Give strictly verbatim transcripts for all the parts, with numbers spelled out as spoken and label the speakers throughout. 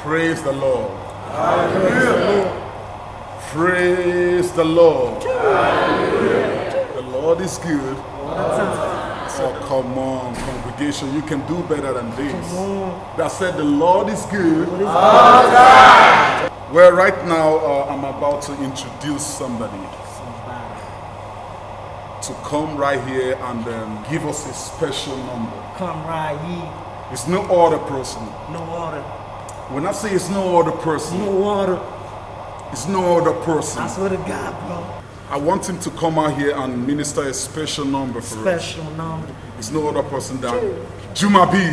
Speaker 1: Praise the Lord.
Speaker 2: Hallelujah.
Speaker 1: Praise the Lord. Hallelujah. The Lord is good. Oh, come on, congregation, you can do better than this. That said, the Lord is good. Well, right now, uh, I'm about to introduce somebody to come right here and um, give us a special number.
Speaker 2: Come right here.
Speaker 1: It's no other person.
Speaker 2: No order.
Speaker 1: When I say it's no other person,
Speaker 2: No order.
Speaker 1: it's no other person.
Speaker 2: I swear to God, bro.
Speaker 1: I want him to come out here and minister a special number for us.
Speaker 2: Special number.
Speaker 1: It's no other person than Juma B.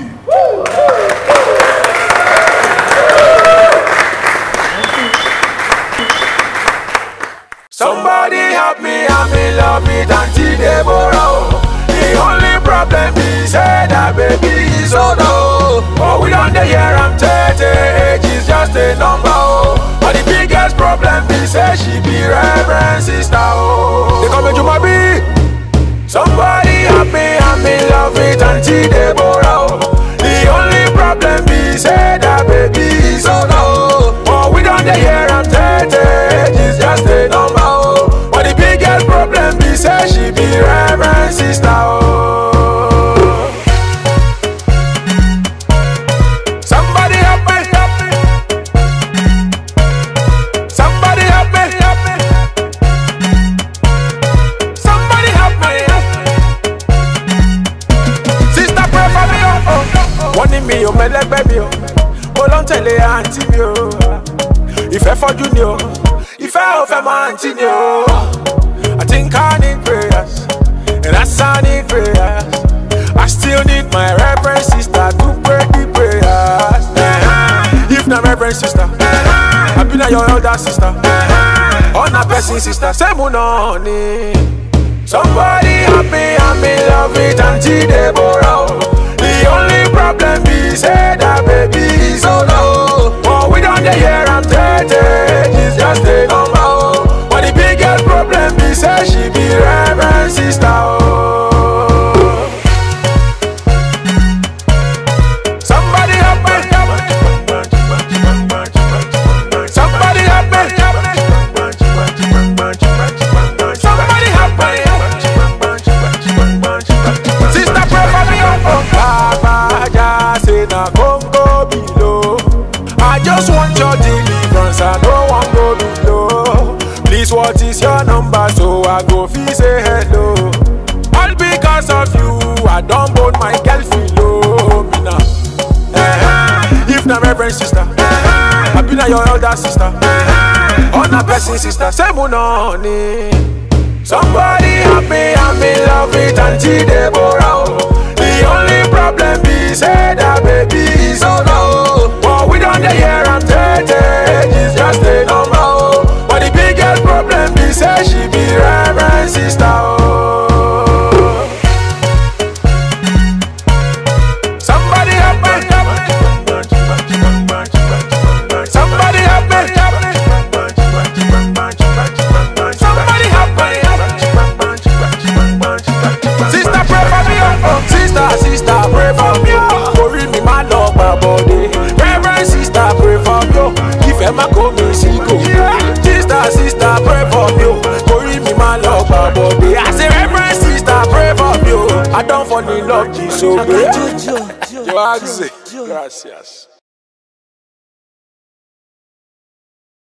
Speaker 3: Somebody help me, I'm in love with Auntie Deborah. The only problem is that baby is old. But we don't hear I'm thirty, age is just a number. But the biggest problem is that she be Reverend Sister. They call me Juma B. Somebody help me, I'm in love with Auntie Deborah. The only problem is that baby is old. But we don't hear I'm thirty, age is just a number. But the biggest problem is that she be Reverend Sister. Somebody help me, help me. Somebody help me, help me. Somebody help me. Sister, pray for me, oh, oh. Wanting me, oh, my leg, baby, oh. Hold on, tell your auntie me, oh. If I for junior, if I offer my auntie, oh. I think I need prayers, and I I need prayers. I still need my reverend sister to pray the prayers. Uh-huh. If not reverend sister, uh-huh. I be not your elder sister, uh-huh. On a person sister, say money. Somebody help me, I'm in love with Auntie Deborah. The only problem is that baby is so low. Oh, we don't hear I'm thirty, it's just a number. But the biggest problem is that she be Reverend Sister. Somebody help me, help me. Somebody help me, help me. Somebody help me. Sister, pray for me, oh, oh. Baba, just say na Congo below. I just want your deliverance, I don't want go below. Please, what is your number so I go feel say hello? All because of you, I don't bone my girl feel me now. Uh-huh. If not reverend sister, uh-huh. I be not your elder sister, uh-huh. On a person sister, say money. Somebody help me, I'm in love with Auntie Deborah. The only problem is that baby is so low. But we don't hear I'm thirty, it's just a number. But the biggest problem is that she be Reverend Sister. Somebody help me, help me. Somebody help me, help me. Somebody help me, help me. Sister, pray for me, oh, oh. Sister, sister, pray for me, oh. Worry me, my love, my body. Reverend Sister, pray for me, oh. If Emma come me, she go. Sister, sister, pray for me, oh. Worry me, my love, my body. I say, Reverend Sister, pray for me, oh. I don't fall in love, so good. Gracias.